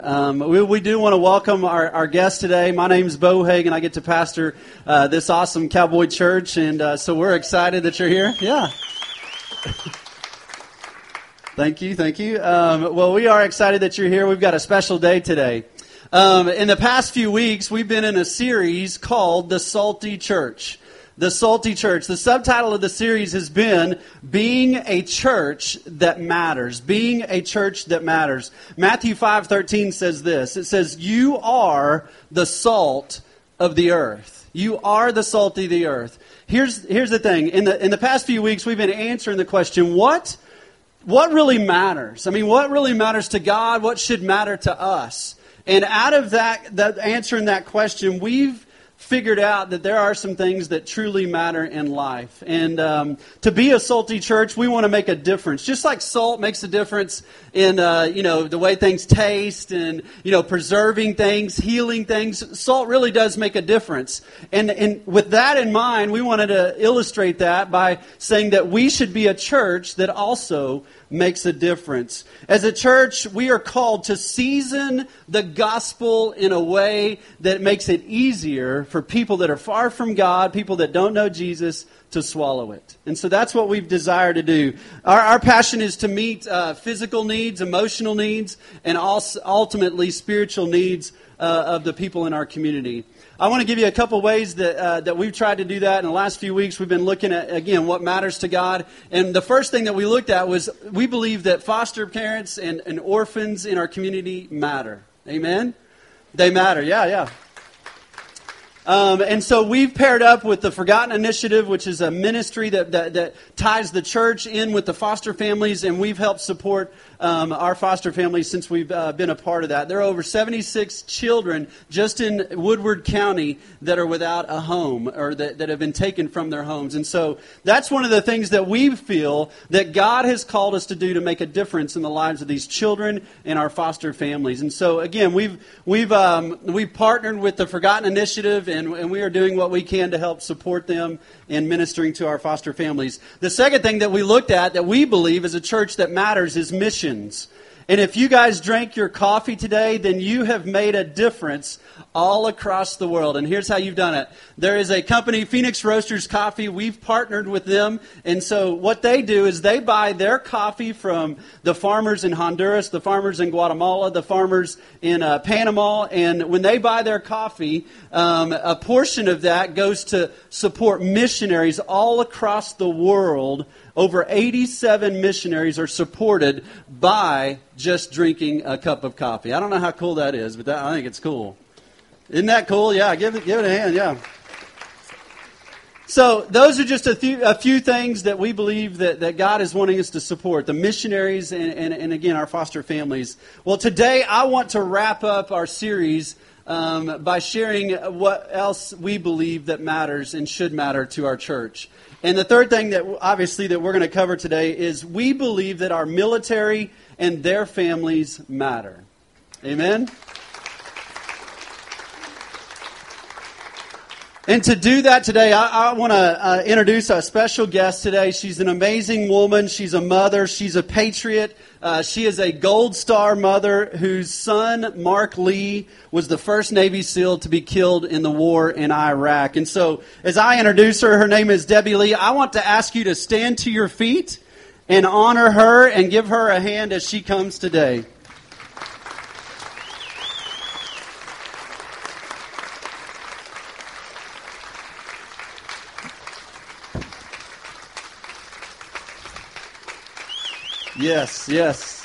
We do want to welcome our guest today. My name's Bo Hagen. I get to pastor this awesome Cowboy church, and so we're excited that you're here. Yeah. Thank you. Well, we are excited that you're here. We've got a special day today. In the past few weeks, we've been in a series called The Salty Church. The Salty Church. The subtitle of the series has been Being a Church That Matters. Being a Church That Matters. Matthew 5:13 says this. It says, "You are the salt of the earth." You are the salt of the earth. Here's the thing. In the past few weeks, we've been answering the question, what really matters? I mean, what really matters to God? What should matter to us? And out of that answering that question, we've figured out that there are some things that truly matter in life. And to be a salty church, we want to make a difference. Just like salt makes a difference in the way things taste and preserving things, healing things, salt really does make a difference. And with that in mind, we wanted to illustrate that by saying that we should be a church that also makes a difference. As a church, we are called to season the gospel in a way that makes it easier for people that are far from God, people that don't know Jesus, to swallow it. And so that's what we've desired to do. Our passion is to meet physical needs, emotional needs, and also ultimately spiritual needs of the people in our community. I want to give you a couple ways that we've tried to do that. In the last few weeks, we've been looking at, again, what matters to God. And the first thing that we looked at was we believe that foster parents and orphans in our community matter. Amen? They matter. Yeah. And so we've paired up with the Forgotten Initiative, which is a ministry that ties the church in with the foster families, and we've helped support our foster families since we've been a part of that. There are over 76 children just in Woodward County that are without a home or that have been taken from their homes. And so that's one of the things that we feel that God has called us to do to make a difference in the lives of these children and our foster families. And so again, we've partnered with the Forgotten Initiative, and we are doing what we can to help support them in ministering to our foster families. The second thing that we looked at that we believe as a church that matters is missions. And if you guys drank your coffee today, then you have made a difference all across the world. And here's how you've done it. There is a company, Phoenix Roasters Coffee. We've partnered with them. And so what they do is they buy their coffee from the farmers in Honduras, the farmers in Guatemala, the farmers in Panama. And when they buy their coffee, a portion of that goes to support missionaries all across the world. Over 87 missionaries are supported by just drinking a cup of coffee. I don't know how cool that is, but I think it's cool. Isn't that cool? Yeah, give it a hand, yeah. So those are just a few things that we believe that God is wanting us to support, the missionaries and again, our foster families. Well, today I want to wrap up our series by sharing what else we believe that matters and should matter to our church. And the third thing that obviously that we're going to cover today is we believe that our military and their families matter. Amen? And to do that today, I want to introduce a special guest today. She's an amazing woman. She's a mother. She's a patriot. She is a Gold Star mother whose son, Mark Lee, was the first Navy SEAL to be killed in the war in Iraq. And so as I introduce her, her name is Debbie Lee. I want to ask you to stand to your feet and honor her and give her a hand as she comes today. Yes.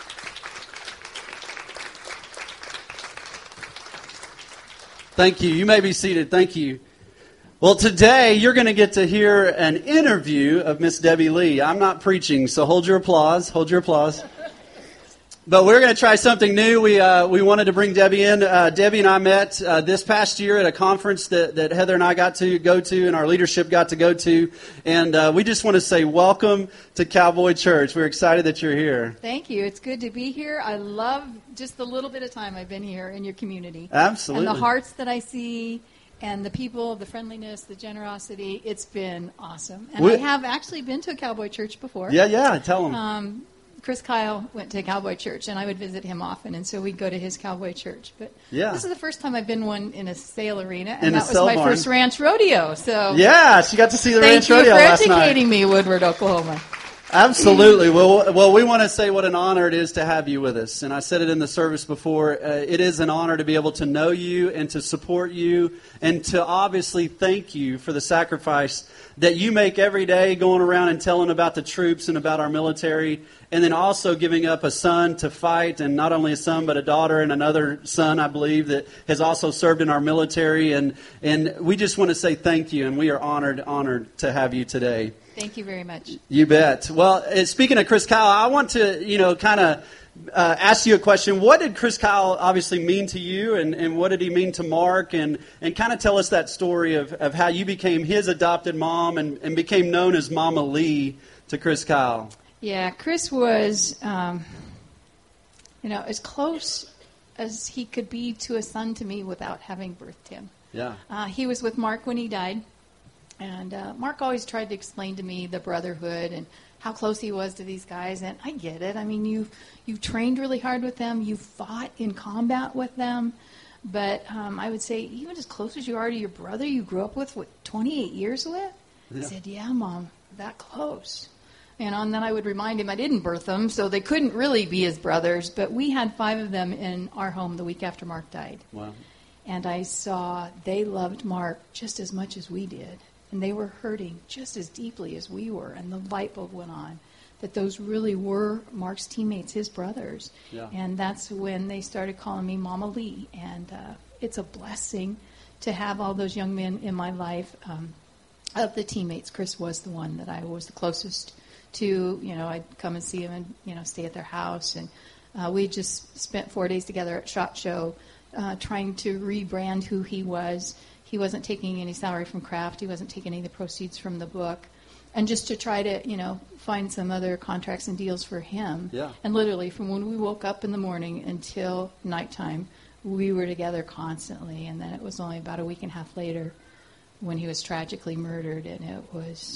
Thank you. You may be seated. Thank you. Well, today you're going to get to hear an interview of Miss Debbie Lee. I'm not preaching, so hold your applause. But we're going to try something new. We wanted to bring Debbie in. Debbie and I met this past year at a conference that Heather and I got to go to and our leadership got to go to. And we just want to say welcome to Cowboy Church. We're excited that you're here. Thank you. It's good to be here. I love just the little bit of time I've been here in your community. Absolutely. And the hearts that I see and the people, the friendliness, the generosity. It's been awesome. And I have actually been to a Cowboy Church before. Yeah. Tell them. Chris Kyle went to Cowboy Church, and I would visit him often, and so we'd go to his Cowboy Church. But this is the first time I've been one in a sale arena, and that was my first ranch rodeo. So yeah, she got to see the ranch rodeo last night. Thank you for educating me, Woodward, Oklahoma. Absolutely. Well, we want to say what an honor it is to have you with us. And I said it in the service before. It is an honor to be able to know you and to support you and to obviously thank you for the sacrifice that you make every day going around and telling about the troops and about our military, and then also giving up a son to fight, and not only a son but a daughter and another son, I believe, that has also served in our military. And we just want to say thank you, and we are honored to have you today. Thank you very much. You bet. Well, speaking of Chris Kyle, I want to, kind of ask you a question. What did Chris Kyle obviously mean to you, and what did he mean to Mark? And kind of tell us that story of how you became his adopted mom and became known as Mama Lee to Chris Kyle. Yeah, Chris was, as close as he could be to a son to me without having birthed him. Yeah. He was with Mark when he died. And Mark always tried to explain to me the brotherhood and how close he was to these guys. And I get it. I mean, you've trained really hard with them. You fought in combat with them. But I would say, even as close as you are to your brother you grew up with, 28 years with? Yeah. He said, yeah, Mom, that close. And then I would remind him I didn't birth them, so they couldn't really be his brothers. But we had 5 of them in our home the week after Mark died. Wow. And I saw they loved Mark just as much as we did. And they were hurting just as deeply as we were. And the light bulb went on that those really were Mark's teammates, his brothers. Yeah. And that's when they started calling me Mama Lee. And it's a blessing to have all those young men in my life. Of the teammates, Chris was the one that I was the closest to. I'd come and see him and, stay at their house. And we just spent 4 days together at SHOT Show trying to rebrand who he was. He wasn't taking any salary from Kraft. He wasn't taking any of the proceeds from the book. And just to try to, find some other contracts and deals for him. Yeah. And literally from when we woke up in the morning until nighttime, we were together constantly. And then it was only about a week and a half later when he was tragically murdered. And it was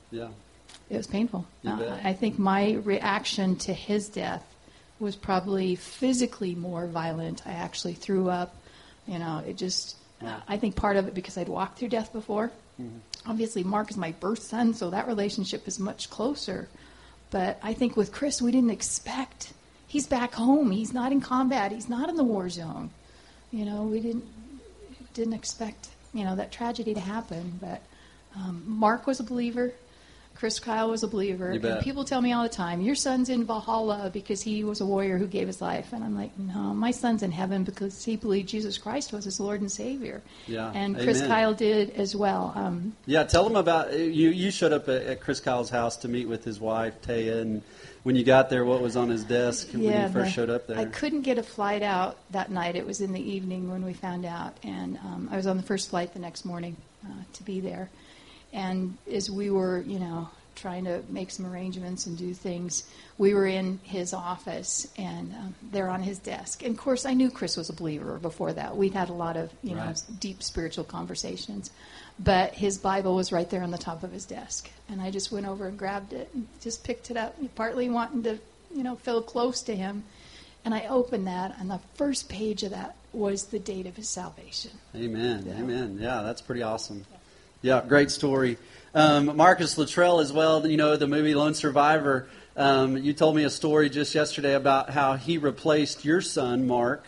painful. I think my reaction to his death was probably physically more violent. I actually threw up. It just... I think part of it because I'd walked through death before. Mm-hmm. Obviously, Mark is my birth son, so that relationship is much closer. But I think with Chris, we didn't expect. He's back home. He's not in combat. He's not in the war zone. We didn't expect, that tragedy to happen. But Mark was a believer. Chris Kyle was a believer. And people tell me all the time, your son's in Valhalla because he was a warrior who gave his life. And I'm like, no, my son's in heaven because he believed Jesus Christ was his Lord and Savior. Yeah. And Chris Kyle did as well. Tell them about, you showed up at Chris Kyle's house to meet with his wife, Taya, and when you got there, what was on his desk when you first showed up there? I couldn't get a flight out that night. It was in the evening when we found out. And I was on the first flight the next morning to be there. And as we were, trying to make some arrangements and do things, we were in his office and there on his desk. And, of course, I knew Chris was a believer before that. We'd had a lot of, deep spiritual conversations. But his Bible was right there on the top of his desk. And I just went over and grabbed it and just picked it up, partly wanting to, feel close to him. And I opened that, and the first page of that was the date of his salvation. Amen. Yeah. Amen. Yeah, that's pretty awesome. Yeah, great story. Marcus Luttrell as well, the movie Lone Survivor. You told me a story just yesterday about how he replaced your son, Mark,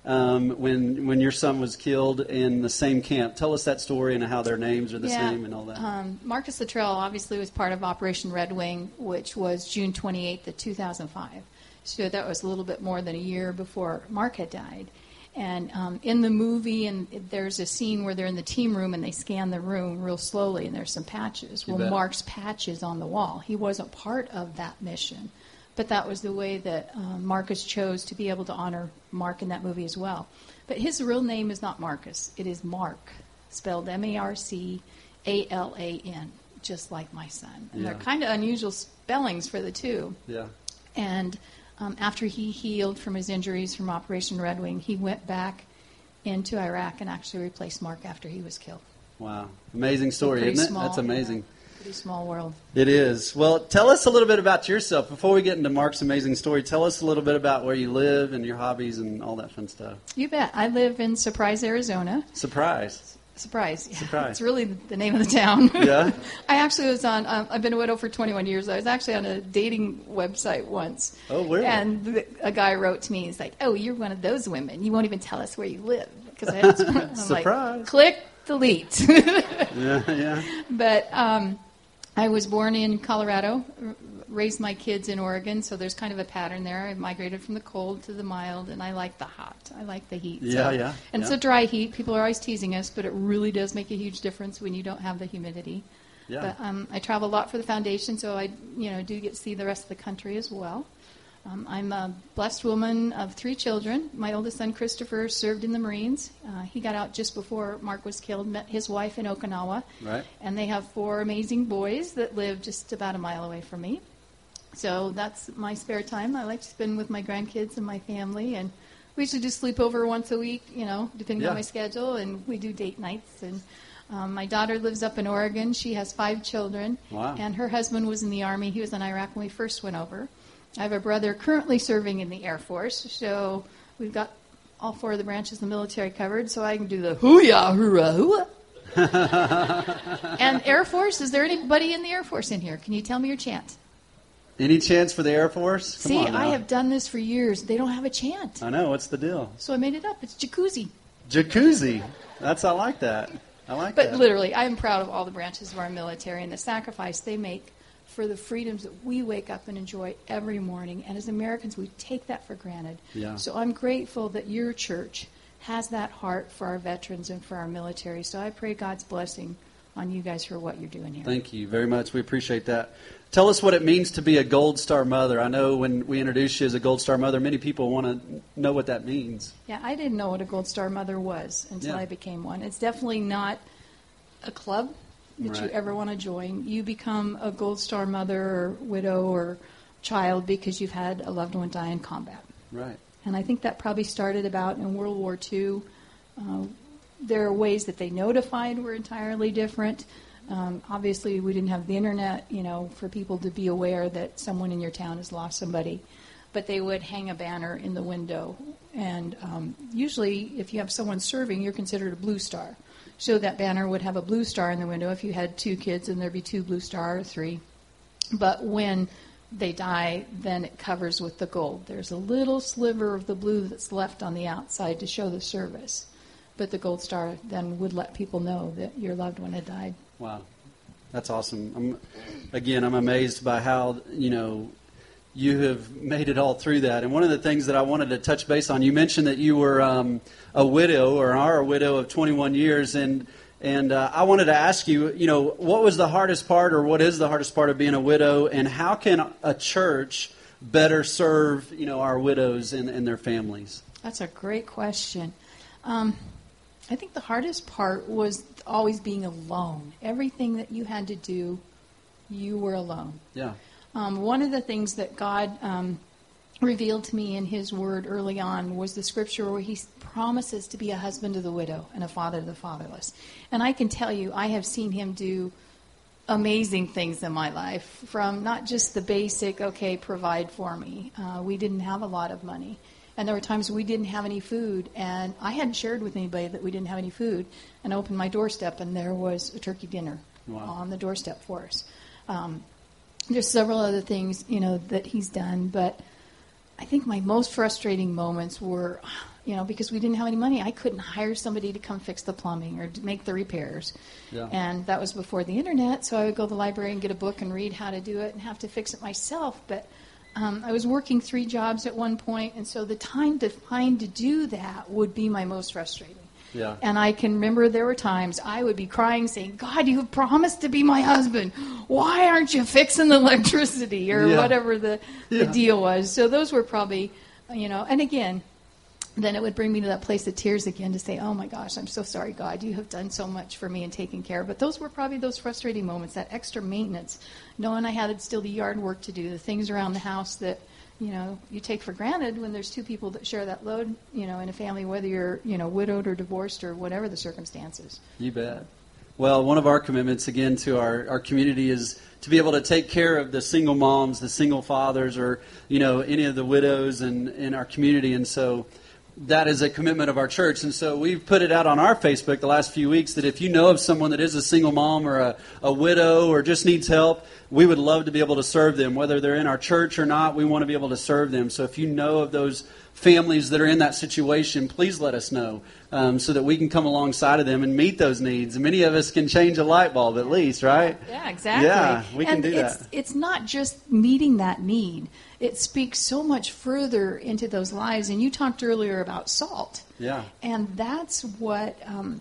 when your son was killed in the same camp. Tell us that story and how their names are the same and all that. Marcus Luttrell obviously was part of Operation Red Wing, which was June 28th of 2005. So that was a little bit more than a year before Mark had died. And in the movie, and there's a scene where they're in the team room and they scan the room real slowly, and there's some patches. Well, Mark's patch is on the wall. He wasn't part of that mission, but that was the way that Marcus chose to be able to honor Mark in that movie as well. But his real name is not Marcus. It is Mark, spelled M-A-R-C-A-L-A-N, just like my son. And they're kind of unusual spellings for the two. Yeah. And after he healed from his injuries from Operation Red Wing, he went back into Iraq and actually replaced Mark after he was killed. Wow. Amazing story, isn't it? That's amazing. Pretty small world. It is. Well, tell us a little bit about yourself. Before we get into Mark's amazing story, tell us a little bit about where you live and your hobbies and all that fun stuff. You bet. I live in Surprise, Arizona. Surprise. Surprise. Yeah. Surprise. It's really the name of the town. Yeah? I actually was on, I've been a widow for 21 years. I was actually on a dating website once. Oh, really? And a guy wrote to me, he's like, oh, you're one of those women. You won't even tell us where you live. Because I asked him, I'm Surprise. like, click, delete. Yeah. But I was born in Colorado, raised my kids in Oregon, so there's kind of a pattern there. I migrated from the cold to the mild, and I like the hot. I like the heat. Yeah. And it's a dry heat. People are always teasing us, but it really does make a huge difference when you don't have the humidity. Yeah. But I travel a lot for the foundation, so I do get to see the rest of the country as well. I'm a blessed woman of 3 children. My oldest son, Christopher, served in the Marines. He got out just before Mark was killed, met his wife in Okinawa. Right. And they have 4 amazing boys that live just about a mile away from me. So that's my spare time. I like to spend with my grandkids and my family. And we usually do sleepover once a week, depending on my schedule. And we do date nights. And my daughter lives up in Oregon. She has 5 children. Wow. And her husband was in the Army. He was in Iraq when we first went over. I have a brother currently serving in the Air Force, so we've got all 4 of the branches of the military covered, so I can do the hoo-yah, hoorah, hoo-ah. And Air Force, is there anybody in the Air Force in here? Can you tell me your chant? Any chance for the Air Force? Come See, on now. I have done this for years. They don't have a chant. I know. What's the deal? So I made it up. It's jacuzzi. Jacuzzi. I like that. But literally, I am proud of all the branches of our military and the sacrifice they make for the freedoms that we wake up and enjoy every morning. And as Americans, we take that for granted. Yeah. So I'm grateful that your church has that heart for our veterans and for our military. So I pray God's blessing on you guys for what you're doing here. Thank you very much. We appreciate that. Tell us what it means to be a Gold Star mother. I know when we introduce you as a Gold Star mother, many people want to know what that means. Yeah, I didn't know what a Gold Star mother was until I became one. It's definitely not a club that you ever want to join. You become a Gold Star mother or widow or child because you've had a loved one die in combat. Right. And I think that probably started about in World War II. There are ways that they notified were entirely different. Obviously, we didn't have the internet, for people to be aware that someone in your town has lost somebody. But they would hang a banner in the window. And usually, if you have someone serving, you're considered a blue star. So that banner would have a blue star in the window. If you had 2 kids, then there'd be 2 blue stars or 3. But when they die, then it covers with the gold. There's a little sliver of the blue that's left on the outside to show the service. But the gold star then would let people know that your loved one had died. Wow. That's awesome. I'm amazed by how, you have made it all through that. And one of the things that I wanted to touch base on, you mentioned that you were a widow or are a widow of 21 years. And I wanted to ask you, what was the hardest part or what is the hardest part of being a widow? And how can a church better serve, our widows and their families? That's a great question. I think the hardest part was always being alone. Everything that you had to do, you were alone. Yeah. One of the things that God revealed to me in His Word early on was the scripture where He promises to be a husband to the widow and a father to the fatherless. And I can tell you, I have seen Him do amazing things in my life, from not just the basic, provide for me. We didn't have a lot of money. And there were times we didn't have any food, and I hadn't shared with anybody that we didn't have any food. And I opened my doorstep, and there was a turkey dinner on the doorstep for us. There's several other things, that He's done, but I think my most frustrating moments were, because we didn't have any money. I couldn't hire somebody to come fix the plumbing or to make the repairs. Yeah. And that was before the internet, so I would go to the library and get a book and read how to do it and have to fix it myself. But I was working 3 jobs at one point, and so the time to find to do that would be my most frustrating. Yeah. And I can remember there were times I would be crying saying, God, you have promised to be my husband. Why aren't you fixing the electricity or whatever the deal was? So those were probably, and again, then it would bring me to that place of tears again to say, oh my gosh, I'm so sorry, God, you have done so much for me and taken care. But those were probably those frustrating moments, that extra maintenance, knowing I had still the yard work to do, the things around the house that, you take for granted when there's 2 people that share that load, in a family, whether you're, widowed or divorced or whatever the circumstances. You bet. Well, one of our commitments, again, to our community is to be able to take care of the single moms, the single fathers, or, any of the widows in our community. And so that is a commitment of our church. And so we've put it out on our Facebook the last few weeks that if you know of someone that is a single mom or a widow or just needs help, we would love to be able to serve them. Whether they're in our church or not, we want to be able to serve them. So if you know of those families that are in that situation, please let us know so that we can come alongside of them and meet those needs. And many of us can change a light bulb at least, right? Yeah, exactly. Yeah, we can do that. It's not just meeting that need. It speaks so much further into those lives. And you talked earlier about salt. Yeah. And that's what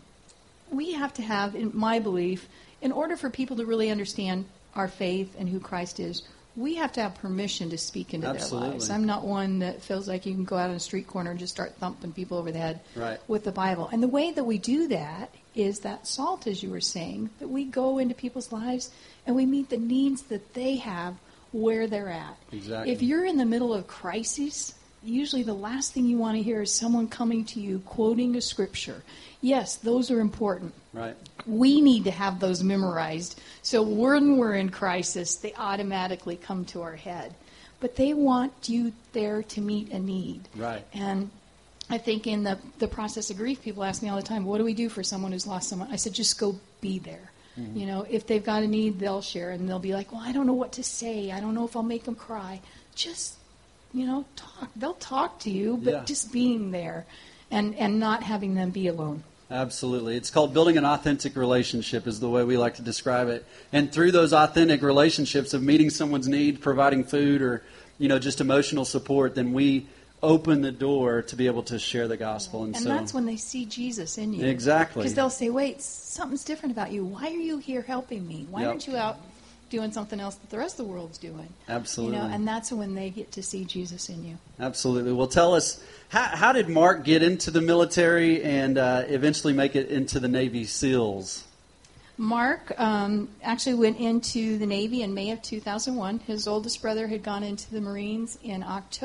we have to have, in my belief, in order for people to really understand our faith and who Christ is. We have to have permission to speak into their lives. I'm not one that feels like you can go out on a street corner and just start thumping people over the head with the Bible. And the way that we do that is that salt, as you were saying, that we go into people's lives and we meet the needs that they have where they're at. Exactly. If you're in the middle of crisis, usually the last thing you want to hear is someone coming to you quoting a scripture. Yes, those are important. Right. We need to have those memorized. So when we're in crisis, they automatically come to our head. But they want you there to meet a need. Right. And I think in the process of grief, people ask me all the time, what do we do for someone who's lost someone? I said, just go be there. Mm-hmm. If they've got a need, they'll share. And they'll be like, well, I don't know what to say. I don't know if I'll make them cry. Just, talk. They'll talk to you, but just being there and not having them be alone. Absolutely. It's called building an authentic relationship is the way we like to describe it. And through those authentic relationships of meeting someone's need, providing food or, just emotional support, then we open the door to be able to share the gospel. And that's when they see Jesus in you. Exactly. Because they'll say, wait, something's different about you. Why are you here helping me? Why aren't you out doing something else that the rest of the world's doing? Absolutely. And that's when they get to see Jesus in you. Absolutely. Well, tell us, how did Mark get into the military and eventually make it into the Navy SEALs? Mark actually went into the Navy in May of 2001. His oldest brother had gone into the Marines in August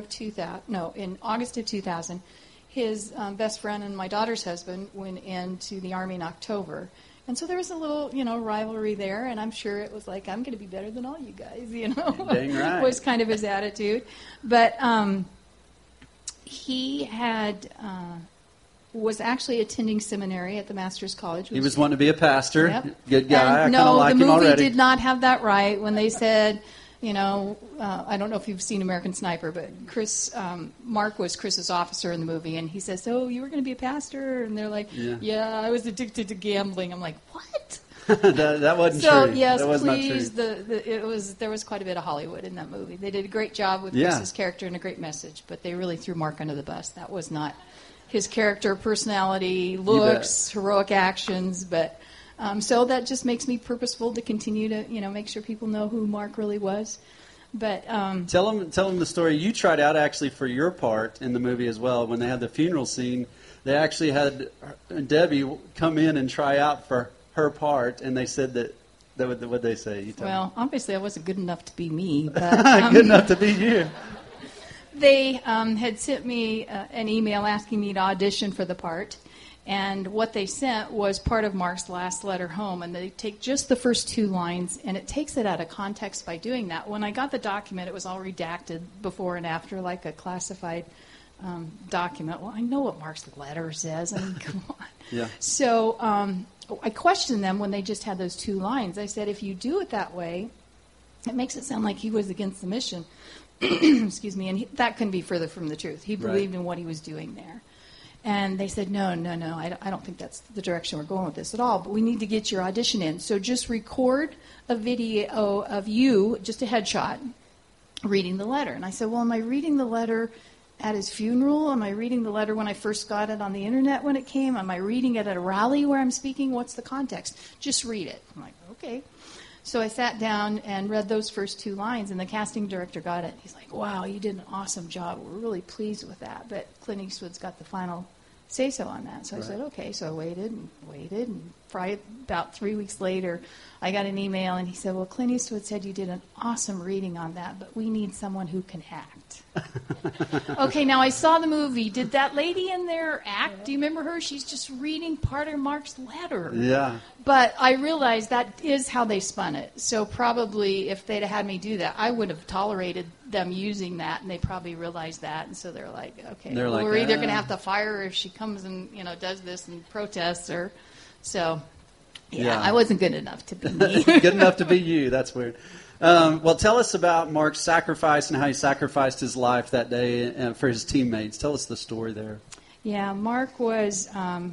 of 2000. His best friend and my daughter's husband went into the Army in October. And so there was a little, rivalry there, and I'm sure it was like, I'm going to be better than all you guys, Dang right. was kind of his attitude. But he had was actually attending seminary at the Master's College. He was wanting to be a pastor. Yep. Good guy. And I kind of like him already. the movie did not have that right when they said, I don't know if you've seen American Sniper, but Mark was Chris's officer in the movie, and he says, "Oh, you were going to be a pastor?" And they're like, "Yeah, I was addicted to gambling." I'm like, "What?" that wasn't true. So yes, that was please. Not true. There was quite a bit of Hollywood in that movie. They did a great job with Chris's character and a great message, but they really threw Mark under the bus. That was not his character, personality, looks, heroic actions, but. So that just makes me purposeful to continue to, make sure people know who Mark really was. But tell them the story. You tried out actually for your part in the movie as well. When they had the funeral scene, they actually had Debbie come in and try out for her part, and they said that what they say. Well, obviously I wasn't good enough to be me, but good enough to be you. They had sent me an email asking me to audition for the part. And what they sent was part of Mark's last letter home, and they take just the first two lines, and it takes it out of context by doing that. When I got the document, it was all redacted before and after, like a classified document. Well, I know what Mark's letter says. I mean, come on. Yeah. So I questioned them when they just had those two lines. I said, if you do it that way, it makes it sound like he was against the mission. Excuse me. And that couldn't be further from the truth. He believed in what he was doing there. And they said, no, I don't think that's the direction we're going with this at all, but we need to get your audition in. So just record a video of you, just a headshot, reading the letter. And I said, well, am I reading the letter at his funeral? Am I reading the letter when I first got it on the internet when it came? Am I reading it at a rally where I'm speaking? What's the context? Just read it. I'm like, okay. So I sat down and read those first two lines, and the casting director got it. He's like, wow, you did an awesome job. We're really pleased with that. But Clint Eastwood's got the final say-so on that. So I said, okay. So I waited, and probably about 3 weeks later, I got an email, and he said, well, Clint Eastwood said you did an awesome reading on that, but we need someone who can act. act. Okay, now I saw the movie. Did that lady in there act? Do you remember her? She's just reading part of Mark's letter. Yeah. But I realized that is how they spun it. So probably if they'd had me do that, I would have tolerated them using that, and they probably realized that. And so they're like, okay, we're either going to have to fire her if she comes and does this and protests her. So, yeah, I wasn't good enough to be me. Good enough to be you. That's weird. Well, tell us about Mark's sacrifice and how he sacrificed his life that day for his teammates. Tell us the story there. Yeah, Mark was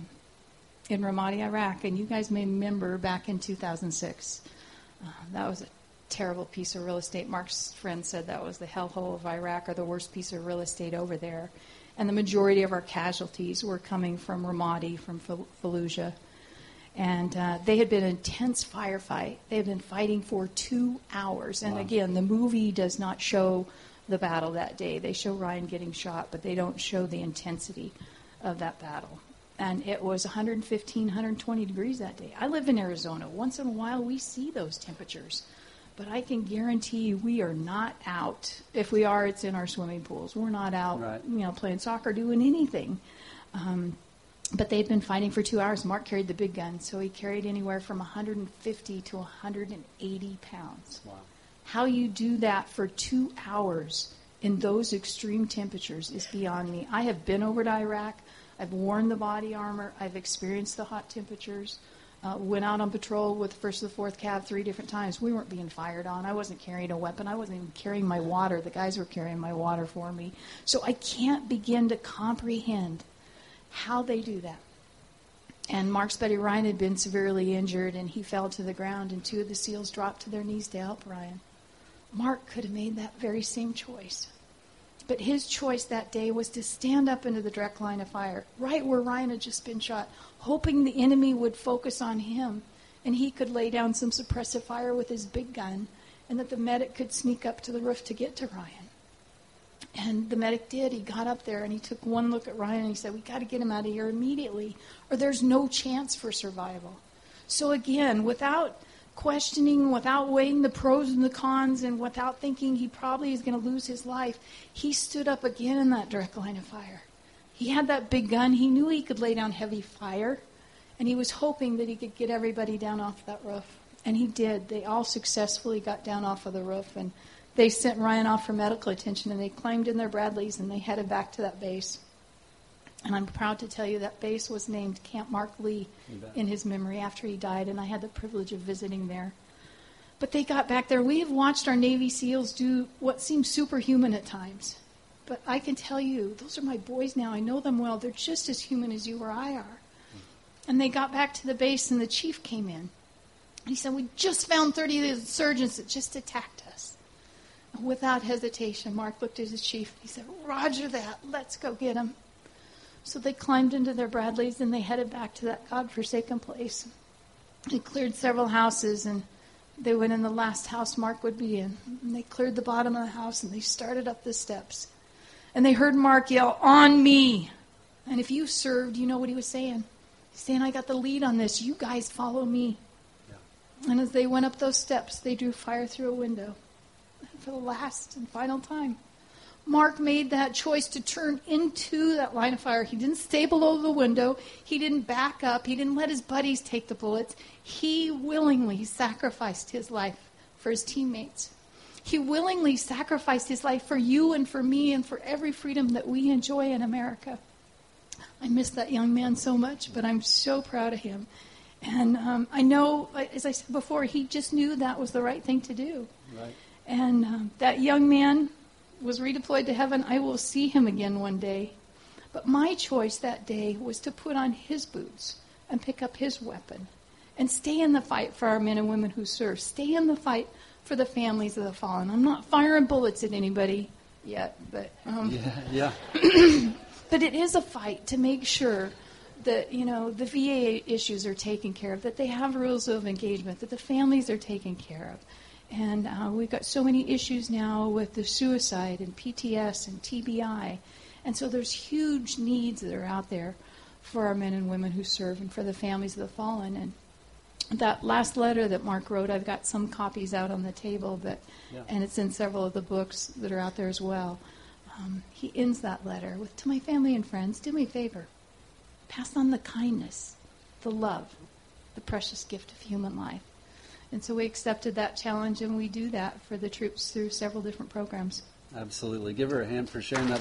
in Ramadi, Iraq, and you guys may remember back in 2006. That was a terrible piece of real estate. Mark's friend said that was the hellhole of Iraq, or the worst piece of real estate over there. And the majority of our casualties were coming from Ramadi, from Fallujah. And they had been an intense firefight. They had been fighting for 2 hours. And again, the movie does not show the battle that day. They show Ryan getting shot, but they don't show the intensity of that battle. And it was 115, 120 degrees that day. I live in Arizona. Once in a while, we see those temperatures. But I can guarantee you we are not out. If we are, it's in our swimming pools. We're not out, playing soccer, doing anything. But they'd been fighting for 2 hours. Mark carried the big gun, so he carried anywhere from 150 to 180 pounds. Wow. How you do that for 2 hours in those extreme temperatures is beyond me. I have been over to Iraq. I've worn the body armor. I've experienced the hot temperatures. Went out on patrol with the 1st and the 4th Cav 3 different times. We weren't being fired on. I wasn't carrying a weapon. I wasn't even carrying my water. The guys were carrying my water for me. So I can't begin to comprehend how they do that. And Mark's buddy Ryan had been severely injured, and he fell to the ground, and 2 of the SEALs dropped to their knees to help Ryan. Mark could have made that very same choice. But his choice that day was to stand up into the direct line of fire, right where Ryan had just been shot, hoping the enemy would focus on him, and he could lay down some suppressive fire with his big gun, and that the medic could sneak up to the roof to get to Ryan. And the medic did. He got up there and he took one look at Ryan and he said, we got to get him out of here immediately or there's no chance for survival. So again, without questioning, without weighing the pros and the cons, and without thinking he probably is going to lose his life, he stood up again in that direct line of fire. He had that big gun. He knew he could lay down heavy fire, and he was hoping that he could get everybody down off that roof. And he did. They all successfully got down off of the roof, and they sent Ryan off for medical attention, and they climbed in their Bradleys, and they headed back to that base. And I'm proud to tell you that base was named Camp Mark Lee in his memory after he died, and I had the privilege of visiting there. But they got back there. We have watched our Navy SEALs do what seems superhuman at times. But I can tell you, those are my boys now. I know them well. They're just as human as you or I are. And they got back to the base, and the chief came in. He said, we just found 30 of the insurgents that just attacked us. Without hesitation, Mark looked at his chief. He said, roger that. Let's go get him. So they climbed into their Bradleys and they headed back to that godforsaken place. They cleared several houses and they went in the last house Mark would be in. And they cleared the bottom of the house and they started up the steps. And they heard Mark yell, on me. And if you served, you know what he was saying. He's saying, I got the lead on this. You guys follow me. Yeah. And as they went up those steps, they drew fire through a window. For the last and final time, Mark made that choice to turn into that line of fire. He didn't stay below the window. He didn't back up. He didn't let his buddies take the bullets. He willingly sacrificed his life for his teammates. He willingly sacrificed his life for you and for me and for every freedom that we enjoy in America. I miss that young man so much, but I'm so proud of him. And I know, as I said before, he just knew that was the right thing to do. Right. And that young man was redeployed to heaven. I will see him again one day. But my choice that day was to put on his boots and pick up his weapon and stay in the fight for our men and women who serve. Stay in the fight for the families of the fallen. I'm not firing bullets at anybody yet, but but it is a fight to make sure that, the VA issues are taken care of, that they have rules of engagement, that the families are taken care of. And we've got so many issues now with the suicide and PTS and TBI. And so there's huge needs that are out there for our men and women who serve and for the families of the fallen. And that last letter that Mark wrote, I've got some copies out on the table, and it's in several of the books that are out there as well. he ends that letter with, "To my family and friends, do me a favor. Pass on the kindness, the love, the precious gift of human life." And so we accepted that challenge, and we do that for the troops through several different programs. Absolutely. Give her a hand for sharing that.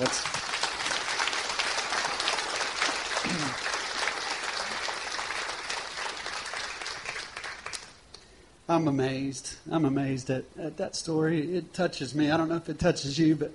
I'm amazed. I'm amazed at that story. It touches me. I don't know if it touches you, but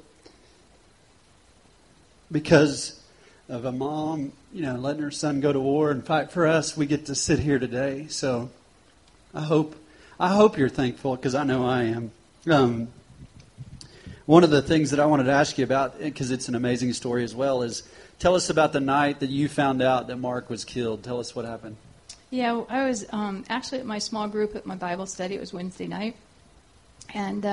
because of a mom, letting her son go to war and fight for us, we get to sit here today. So I hope you're thankful, because I know I am. One of the things that I wanted to ask you about, because it's an amazing story as well, is tell us about the night that you found out that Mark was killed. Tell us what happened. Yeah, I was actually at my small group at my Bible study. It was Wednesday night. And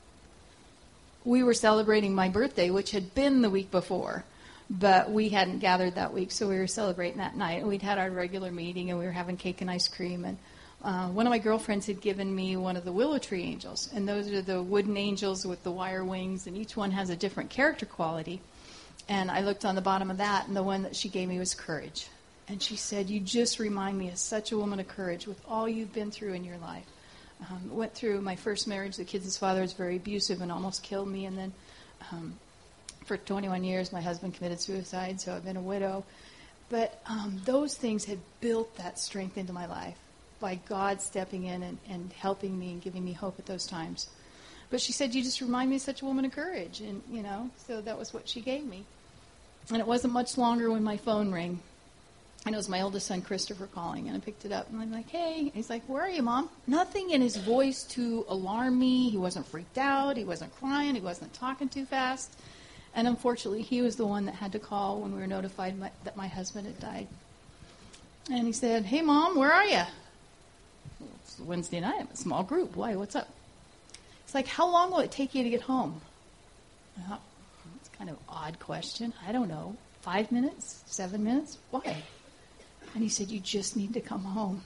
we were celebrating my birthday, which had been the week before. But we hadn't gathered that week, so we were celebrating that night. And we'd had our regular meeting, and we were having cake and ice cream. And one of my girlfriends had given me one of the willow tree angels. And those are the wooden angels with the wire wings, and each one has a different character quality. And I looked on the bottom of that, and the one that she gave me was courage. And she said, "You just remind me of such a woman of courage with all you've been through in your life." Went through my first marriage. The kids' father was very abusive and almost killed me. And then for 21 years, my husband committed suicide, so I've been a widow. But those things had built that strength into my life by God stepping in and helping me and giving me hope at those times. But she said, "You just remind me of such a woman of courage." And, so that was what she gave me. And it wasn't much longer when my phone rang. And it was my oldest son, Christopher, calling, and I picked it up, and I'm like, "Hey." He's like, "Where are you, Mom?" Nothing in his voice to alarm me. He wasn't freaked out. He wasn't crying. He wasn't talking too fast. And unfortunately, he was the one that had to call when we were notified that my husband had died. And he said, "Hey, Mom, where are you?" Well, it's Wednesday night. I'm a small group. Why? What's up? It's like, "How long will it take you to get home?" I thought, that's kind of an odd question. I don't know. 5 minutes? 7 minutes? Why? And he said, "You just need to come home."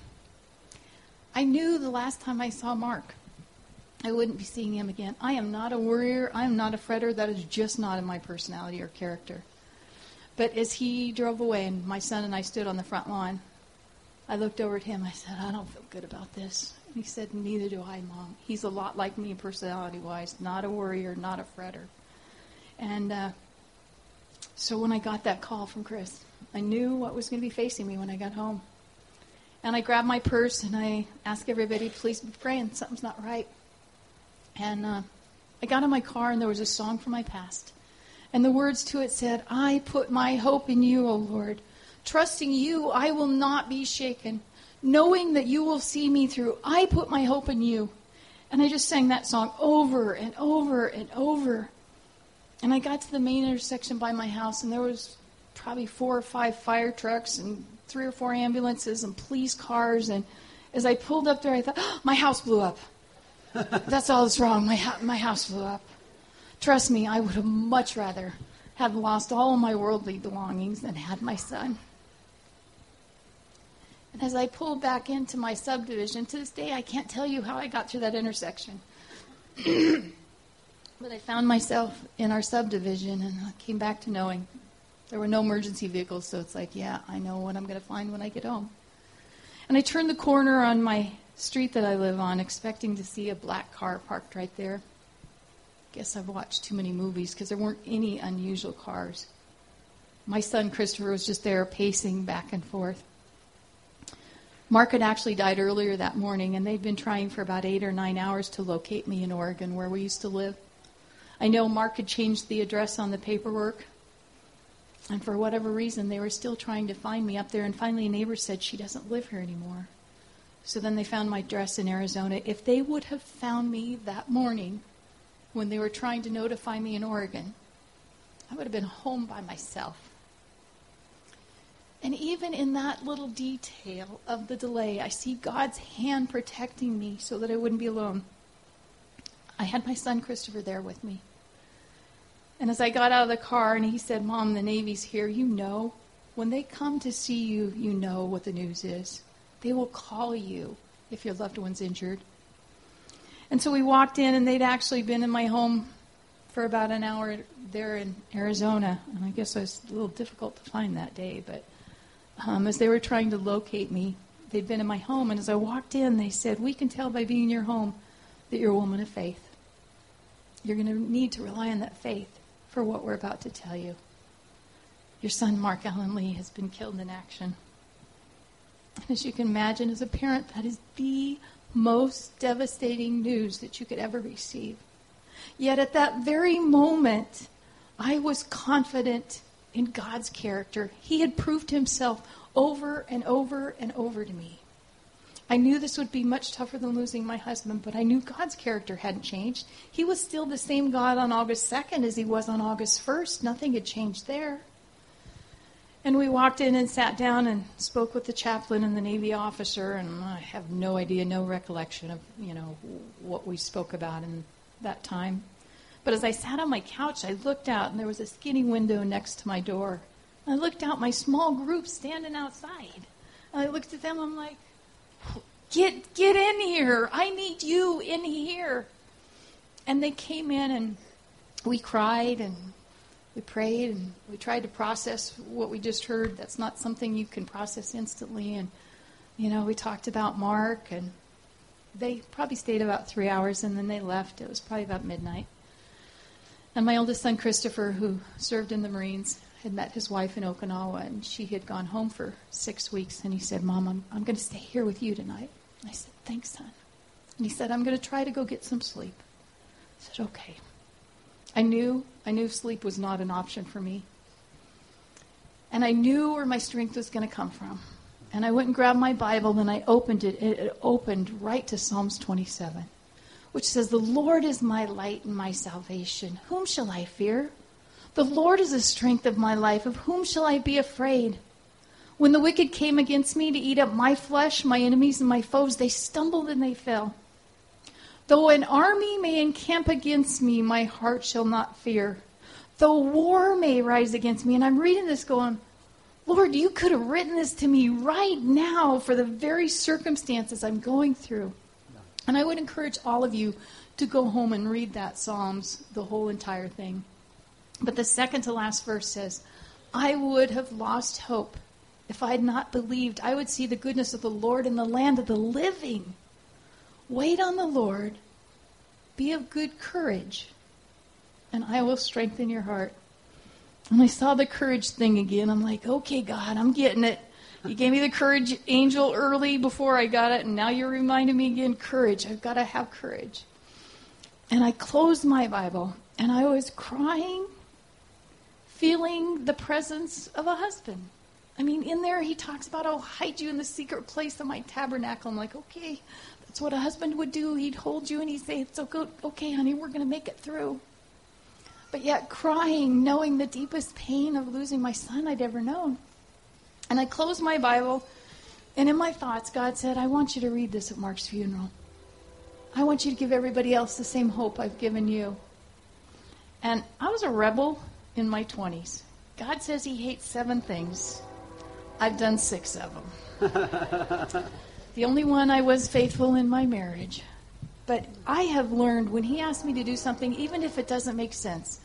I knew the last time I saw Mark, I wouldn't be seeing him again. I am not a worrier. I am not a fretter. That is just not in my personality or character. But as he drove away and my son and I stood on the front lawn, I looked over at him. I said, "I don't feel good about this." And he said, "Neither do I, Mom." He's a lot like me personality-wise, not a worrier, not a fretter. And so when I got that call from Chris, I knew what was going to be facing me when I got home. And I grabbed my purse and I asked everybody, "Please be praying. Something's not right." And I got in my car and there was a song from my past. And the words to it said, "I put my hope in you, O Lord. Trusting you, I will not be shaken. Knowing that you will see me through, I put my hope in you." And I just sang that song over and over and over. And I got to the main intersection by my house, and there was probably 4 or 5 fire trucks and 3 or 4 ambulances and police cars. And as I pulled up there, I thought, "Oh, my house blew up." That's all that's wrong. My house blew up. Trust me, I would have much rather have lost all of my worldly belongings than had my son. And as I pulled back into my subdivision, to this day, I can't tell you how I got through that intersection. But I found myself in our subdivision, and I came back to knowing there were no emergency vehicles, so it's like, yeah, I know what I'm going to find when I get home. And I turned the corner on my street that I live on, expecting to see a black car parked right there. Guess I've watched too many movies because there weren't any unusual cars. My son Christopher was just there pacing back and forth. Mark had actually died earlier that morning, and they'd been trying for about 8 or 9 hours to locate me in Oregon, where we used to live. I know Mark had changed the address on the paperwork, and for whatever reason, they were still trying to find me up there, and finally a neighbor said she doesn't live here anymore. So then they found my address in Arizona. If they would have found me that morning when they were trying to notify me in Oregon, I would have been home by myself. And even in that little detail of the delay, I see God's hand protecting me so that I wouldn't be alone. I had my son Christopher there with me. And as I got out of the car and he said, "Mom, the Navy's here, you know, when they come to see you, you know what the news is. They will call you if your loved one's injured." And so we walked in, and they'd actually been in my home for about an hour there in Arizona, and I guess it was a little difficult to find that day, but as they were trying to locate me, they'd been in my home, and as I walked in, they said, "We can tell by being in your home that you're a woman of faith. You're going to need to rely on that faith for what we're about to tell you. Your son, Mark Allen Lee, has been killed in action." And as you can imagine, as a parent, that is the most devastating news that you could ever receive. Yet at that very moment, I was confident in God's character. He had proved himself over and over and over to me. I knew this would be much tougher than losing my husband, but I knew God's character hadn't changed. He was still the same God on August 2nd as he was on August 1st. Nothing had changed there. And we walked in and sat down and spoke with the chaplain and the Navy officer, and I have no idea, no recollection of, what we spoke about in that time. But as I sat on my couch, I looked out, and there was a skinny window next to my door. I looked out, my small group standing outside. And I looked at them, I'm like, get in here. I need you in here. And they came in, and we cried, and we prayed, and we tried to process what we just heard. That's not something you can process instantly. And, we talked about Mark, and they probably stayed about 3 hours, and then they left. It was probably about midnight. And my oldest son, Christopher, who served in the Marines, had met his wife in Okinawa, and she had gone home for 6 weeks. And he said, "Mom, I'm going to stay here with you tonight." And I said, "Thanks, son." And he said, "I'm going to try to go get some sleep." I said, "Okay." I knew sleep was not an option for me. And I knew where my strength was going to come from. And I went and grabbed my Bible, and I opened it. It opened right to Psalms 27, which says, "The Lord is my light and my salvation. Whom shall I fear? The Lord is the strength of my life. Of whom shall I be afraid? When the wicked came against me to eat up my flesh, my enemies and my foes, they stumbled and they fell. Though an army may encamp against me, my heart shall not fear. Though war may rise against me." And I'm reading this going, Lord, you could have written this to me right now for the very circumstances I'm going through. And I would encourage all of you to go home and read that Psalms, the whole entire thing. But the second to last verse says, "I would have lost hope if I had not believed I would see the goodness of the Lord in the land of the living. Wait on the Lord, be of good courage, and I will strengthen your heart." And I saw the courage thing again. I'm like, okay, God, I'm getting it. You gave me the courage angel early before I got it, and now you're reminding me again, courage. I've got to have courage. And I closed my Bible, and I was crying, feeling the presence of a husband. I mean, in there he talks about, "I'll hide you in the secret place of my tabernacle." I'm like, okay, that's what a husband would do. He'd hold you and he'd say, "It's okay, honey, we're going to make it through." But yet crying, knowing the deepest pain of losing my son I'd ever known. And I closed my Bible, and in my thoughts, God said, "I want you to read this at Mark's funeral. I want you to give everybody else the same hope I've given you." And I was a rebel in my 20s. God says he hates 7 things. I've done 6 of them. The only one I was faithful in my marriage. But I have learned when he asks me to do something, even if it doesn't make sense,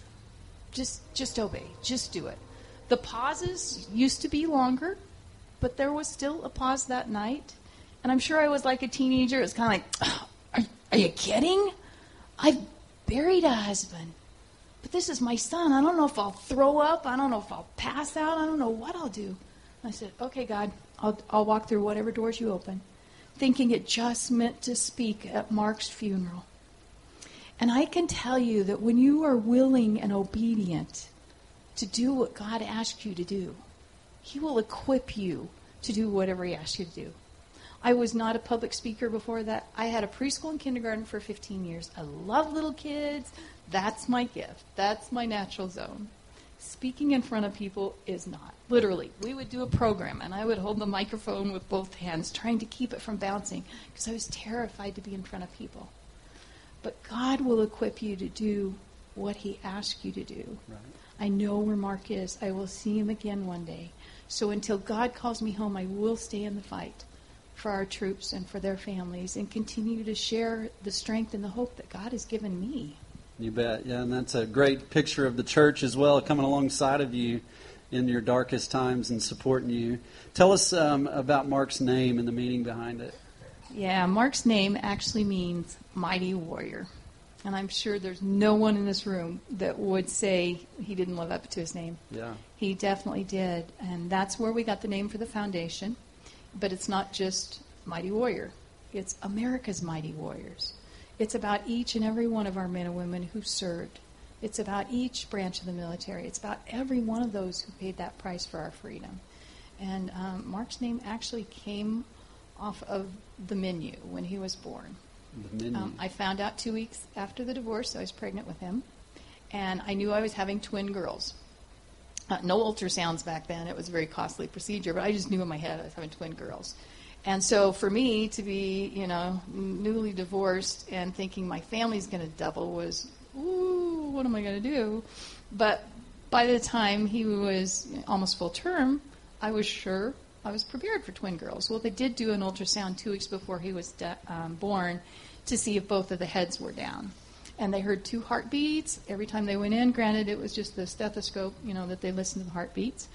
just obey. Just do it. The pauses used to be longer, but there was still a pause that night. And I'm sure I was like a teenager. It was kind of like, are you kidding? I've buried a husband. But this is my son. I don't know if I'll throw up. I don't know if I'll pass out. I don't know what I'll do. I said, "Okay, God, I'll walk through whatever doors you open," thinking it just meant to speak at Mark's funeral. And I can tell you that when you are willing and obedient to do what God asks you to do, he will equip you to do whatever he asks you to do. I was not a public speaker before that. I had a preschool and kindergarten for 15 years. I love little kids. That's my gift. That's my natural zone. Speaking in front of people is not. Literally, we would do a program, and I would hold the microphone with both hands, trying to keep it from bouncing, because I was terrified to be in front of people. But God will equip you to do what he asks you to do. Right. I know where Mark is. I will see him again one day. So until God calls me home, I will stay in the fight for our troops and for their families and continue to share the strength and the hope that God has given me. You bet. Yeah, and that's a great picture of the church as well, coming alongside of you in your darkest times and supporting you. Tell us about Mark's name and the meaning behind it. Yeah, Mark's name actually means mighty warrior. And I'm sure there's no one in this room that would say he didn't live up to his name. Yeah. He definitely did. And that's where we got the name for the foundation. But it's not just mighty warrior. It's America's mighty warriors. It's about each and every one of our men and women who served. It's about each branch of the military. It's about every one of those who paid that price for our freedom. And Mark's name actually came off of the menu when he was born. The menu. I found out 2 weeks after the divorce I was pregnant with him, and I knew I was having twin girls. No ultrasounds back then. It was a very costly procedure, but I just knew in my head I was having twin girls. And so for me to be, newly divorced and thinking my family's going to double was, ooh, what am I going to do? But by the time he was almost full term, I was sure I was prepared for twin girls. Well, they did do an ultrasound 2 weeks before he was born to see if both of the heads were down. And they heard 2 heartbeats every time they went in. Granted, it was just the stethoscope, that they listened to the heartbeats.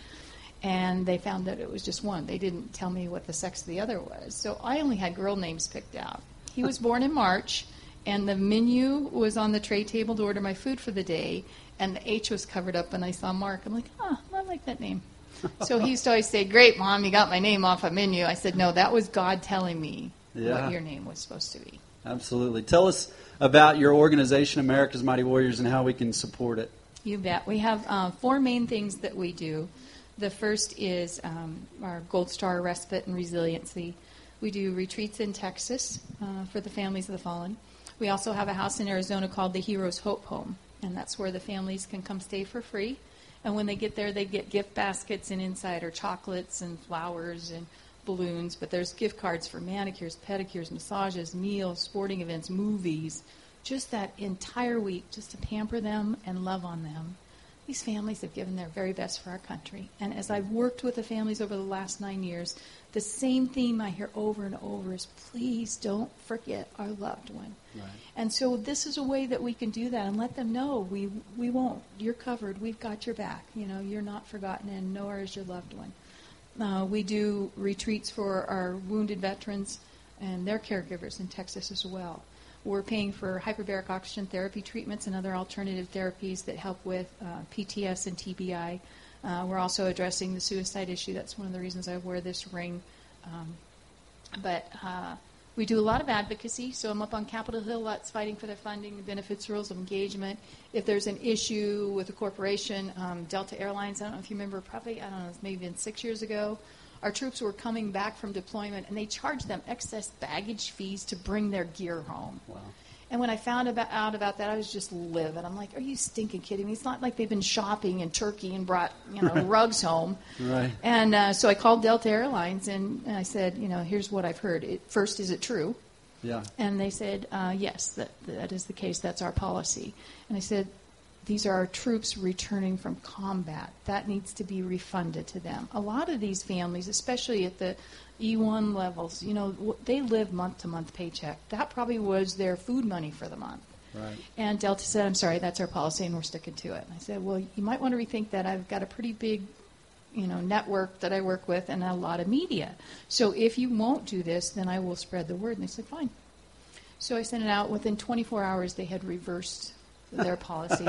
And they found that it was just one. They didn't tell me what the sex of the other was. So I only had girl names picked out. He was born in March, and the menu was on the tray table to order my food for the day, and the H was covered up, and I saw Mark. I'm like, I like that name. So he used to always say, great, Mom, you got my name off a menu. I said, no, that was God telling me what your name was supposed to be. Absolutely. Tell us about your organization, America's Mighty Warriors, and how we can support it. You bet. We have 4 main things that we do. The first is our Gold Star Respite and Resiliency. We do retreats in Texas for the families of the fallen. We also have a house in Arizona called the Heroes Hope Home, and that's where the families can come stay for free. And when they get there, they get gift baskets, and inside are chocolates and flowers and balloons. But there's gift cards for manicures, pedicures, massages, meals, sporting events, movies. Just that entire week, just to pamper them and love on them. These families have given their very best for our country. And as I've worked with the families over the last 9 years, the same theme I hear over and over is, please don't forget our loved one. Right. And so this is a way that we can do that and let them know we won't. You're covered. We've got your back. You're not forgotten, and nor is your loved one. We do retreats for our wounded veterans and their caregivers in Texas as well. We're paying for hyperbaric oxygen therapy treatments and other alternative therapies that help with PTS and TBI. We're also addressing the suicide issue. That's one of the reasons I wear this ring. But we do a lot of advocacy. So I'm up on Capitol Hill lots fighting for their funding, benefits, rules of engagement. If there's an issue with a corporation, Delta Airlines, I don't know if you remember, probably, I don't know, it's maybe been 6 years ago, our troops were coming back from deployment, and they charged them excess baggage fees to bring their gear home. Wow. And when I found out about that, I was just livid. I'm like, are you stinking kidding me? It's not like they've been shopping in Turkey and brought rugs home. Right. And so I called Delta Airlines, and I said, here's what I've heard. First, is it true? Yeah. And they said, yes, that is the case. That's our policy. And I said, these are our troops returning from combat. That needs to be refunded to them. A lot of these families, especially at the E1 levels, they live month-to-month paycheck. That probably was their food money for the month. Right. And Delta said, I'm sorry, that's our policy, and we're sticking to it. And I said, well, you might want to rethink that. I've got a pretty big network that I work with and a lot of media. So if you won't do this, then I will spread the word. And they said, fine. So I sent it out. Within 24 hours, they had reversed their policy.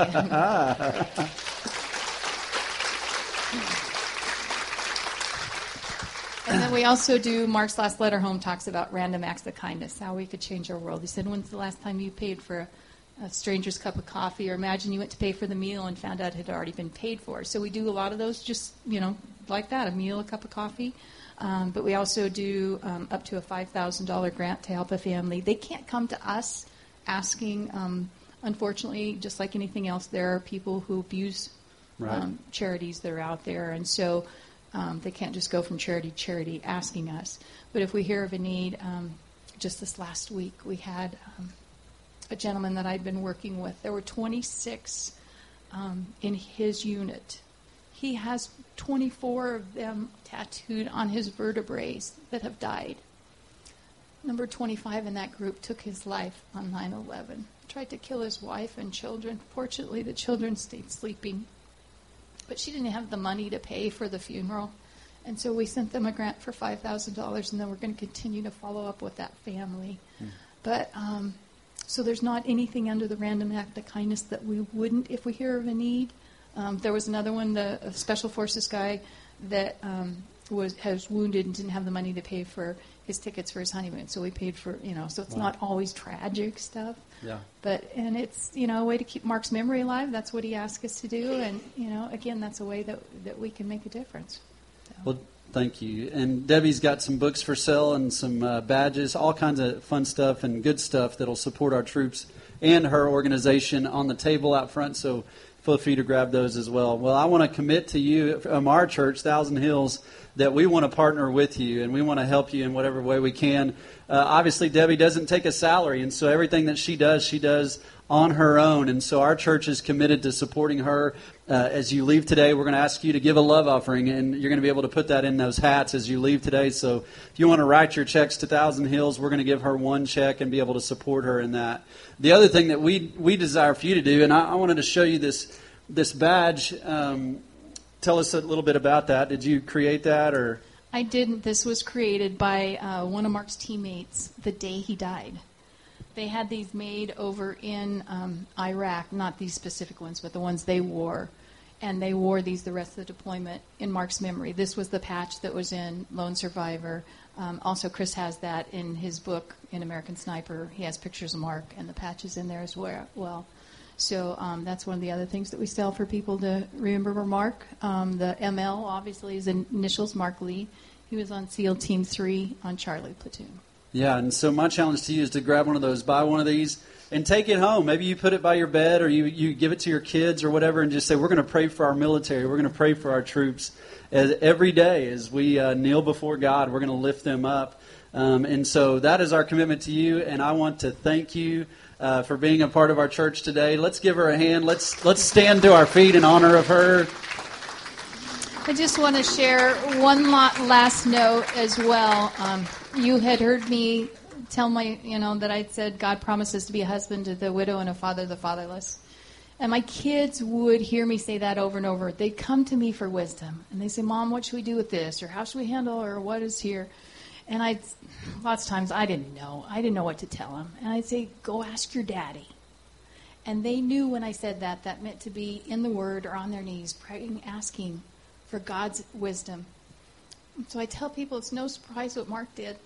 And then we also do, Mark's Last Letter Home talks about random acts of kindness, how we could change our world. He said, when's the last time you paid for a stranger's cup of coffee? Or imagine you went to pay for the meal and found out it had already been paid for. So we do a lot of those just, like that, a meal, a cup of coffee. But we also do up to a $5,000 grant to help a family. They can't come to us asking. Unfortunately, just like anything else, there are people who abuse charities that are out there. And so they can't just go from charity to charity asking us. But if we hear of a need, just this last week, we had a gentleman that I'd been working with. There were 26 in his unit. He has 24 of them tattooed on his vertebrae that have died. Number 25 in that group took his life on 9/11, tried to kill his wife and children. Fortunately, the children stayed sleeping. But she didn't have the money to pay for the funeral. And so we sent them a grant for $5,000, and then we're going to continue to follow up with that family. But so there's not anything under the Random Act of Kindness that we wouldn't if we hear of a need. There was another one, the Special Forces guy that has wounded and didn't have the money to pay for his tickets for his honeymoon. So we paid for, so it's not always tragic stuff. Yeah. And it's, a way to keep Mark's memory alive. That's what he asked us to do. And, again, that's a way that we can make a difference. So. Well, thank you. And Debbie's got some books for sale and some badges, all kinds of fun stuff and good stuff that'll support our troops and her organization on the table out front. So feel free to grab those as well. Well, I want to commit to you, our church, Thousand Hills, that we want to partner with you and we want to help you in whatever way we can. Obviously, Debbie doesn't take a salary, and so everything that she does on her own. And so our church is committed to supporting her. As you leave today, we're going to ask you to give a love offering, and you're going to be able to put that in those hats as you leave today. So if you want to write your checks to Thousand Hills, we're going to give her one check and be able to support her in that. The other thing that we desire for you to do, and I wanted to show you this badge. Tell us a little bit about that. Did you create that, or? I didn't. This was created by one of Mark's teammates the day he died. They had these made over in Iraq, not these specific ones, but the ones they wore. And they wore these the rest of the deployment in Mark's memory. This was the patch that was in Lone Survivor. Also, Chris has that in his book, in American Sniper. He has pictures of Mark, and the patch is in there as well. So that's one of the other things that we sell for people to remember Mark. The ML, obviously, is initials, Mark Lee. He was on SEAL Team 3 on Charlie Platoon. Yeah, and so my challenge to you is to grab one of those, buy one of these, and take it home. Maybe you put it by your bed, or you give it to your kids or whatever, and just say, we're going to pray for our military. We're going to pray for our troops. Every day as we kneel before God, we're going to lift them up. And so that is our commitment to you, and I want to thank you for being a part of our church today. Let's give her a hand. Let's stand to our feet in honor of her. I just want to share one last note as well. You had heard me tell that I'd said God promises to be a husband to the widow and a father to the fatherless. And my kids would hear me say that over and over. They'd come to me for wisdom. And they say, Mom, what should we do with this? Or how should we handle, or what is here? And lots of times I didn't know. I didn't know what to tell them. And I'd say, go ask your daddy. And they knew when I said that meant to be in the Word or on their knees, praying, asking for God's wisdom. So I tell people it's no surprise what Mark did.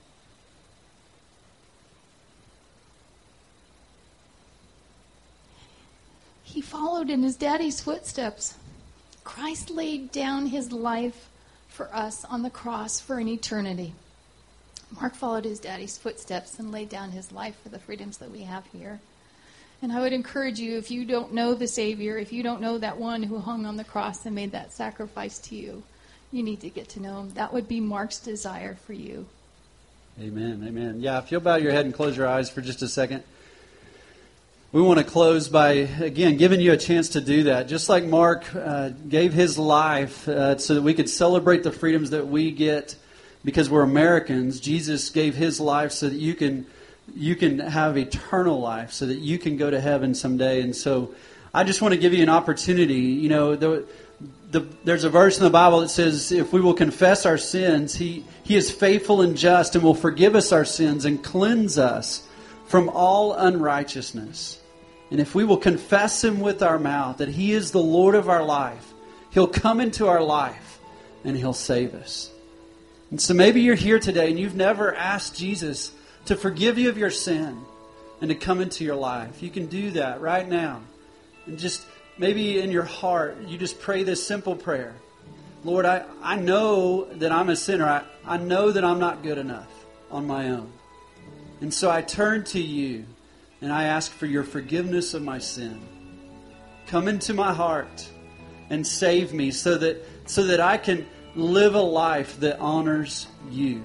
He followed in his daddy's footsteps. Christ laid down his life for us on the cross for an eternity. Mark followed his daddy's footsteps and laid down his life for the freedoms that we have here. And I would encourage you, if you don't know the Savior, if you don't know that one who hung on the cross and made that sacrifice to you, you need to get to know him. That would be Mark's desire for you. Amen, amen. Yeah, if you'll bow your head and close your eyes for just a second. We want to close by, again, giving you a chance to do that. Just like Mark gave his life so that we could celebrate the freedoms that we get because we're Americans, Jesus gave his life so that you can have eternal life, so that you can go to heaven someday. And so I just want to give you an opportunity. There's a verse in the Bible that says, if we will confess our sins, He is faithful and just and will forgive us our sins and cleanse us from all unrighteousness. And if we will confess Him with our mouth, that He is the Lord of our life, He'll come into our life and He'll save us. And so maybe you're here today and you've never asked Jesus to forgive you of your sin and to come into your life. You can do that right now. And just maybe in your heart, you just pray this simple prayer. Lord, I know that I'm a sinner. I know that I'm not good enough on my own. And so I turn to you and I ask for your forgiveness of my sin. Come into my heart and save me so that I can live a life that honors you.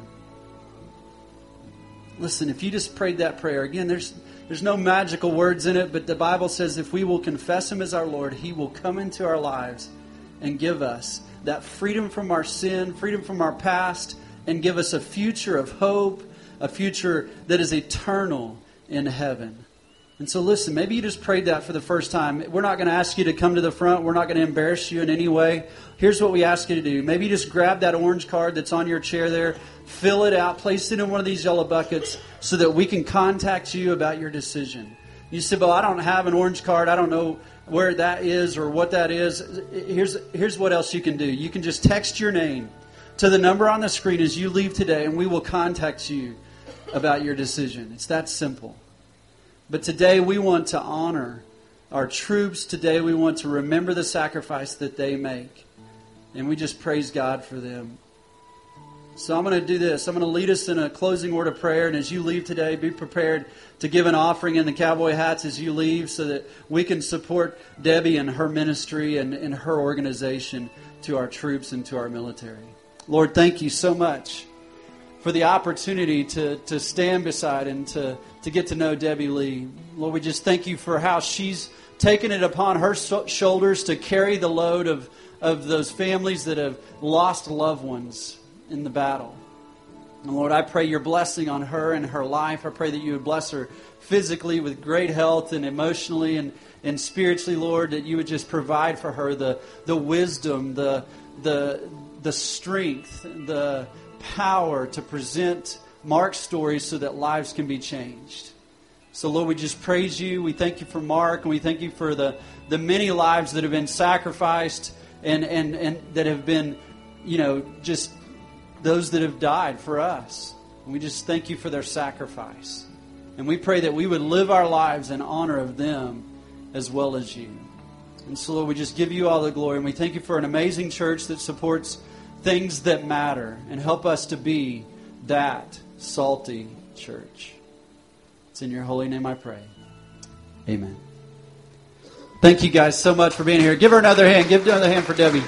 Listen, if you just prayed that prayer, again, there's no magical words in it, but the Bible says if we will confess Him as our Lord, He will come into our lives and give us that freedom from our sin, freedom from our past, and give us a future of hope, a future that is eternal in heaven. And so listen, maybe you just prayed that for the first time. We're not going to ask you to come to the front. We're not going to embarrass you in any way. Here's what we ask you to do. Maybe you just grab that orange card that's on your chair there, fill it out, place it in one of these yellow buckets so that we can contact you about your decision. You said, well, I don't have an orange card. I don't know where that is or what that is. Here's what else you can do. You can just text your name to the number on the screen as you leave today, and we will contact you about your decision. It's that simple. But today we want to honor our troops. Today we want to remember the sacrifice that they make. And we just praise God for them. So I'm going to do this. I'm going to lead us in a closing word of prayer. And as you leave today, be prepared to give an offering in the cowboy hats as you leave so that we can support Debbie and her ministry and her organization to our troops and to our military. Lord, thank you so much for the opportunity to stand beside and to get to know Debbie Lee. Lord, we just thank you for how she's taken it upon her shoulders to carry the load of those families that have lost loved ones in the battle. And Lord, I pray your blessing on her and her life. I pray that you would bless her physically with great health and emotionally and spiritually, Lord, that you would just provide for her the wisdom, the strength, the power to present Mark's story so that lives can be changed. So Lord, we just praise you. We thank you for Mark, and we thank you for the many lives that have been sacrificed and that have been, just those that have died for us. And we just thank you for their sacrifice. And we pray that we would live our lives in honor of them as well as you. And so Lord, we just give you all the glory, and we thank you for an amazing church that supports things that matter and help us to be that salty church. It's in your holy name I pray. Amen. Thank you guys so much for being here. Give her another hand. Give another hand for Debbie.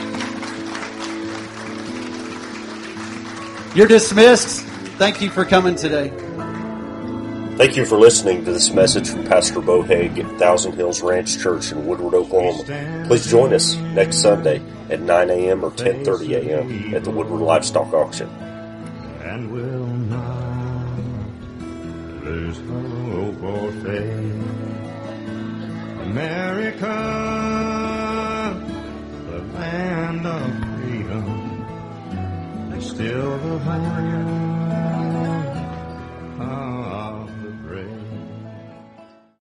You're dismissed. Thank you for coming today. Thank you for listening to this message from Pastor Bo Hague at Thousand Hills Ranch Church in Woodward, Oklahoma. Please join us next Sunday at 9 a.m. or 10:30 a.m. at the Woodward Livestock Auction. And will not lose hope or faith. America, the land of freedom, is still the home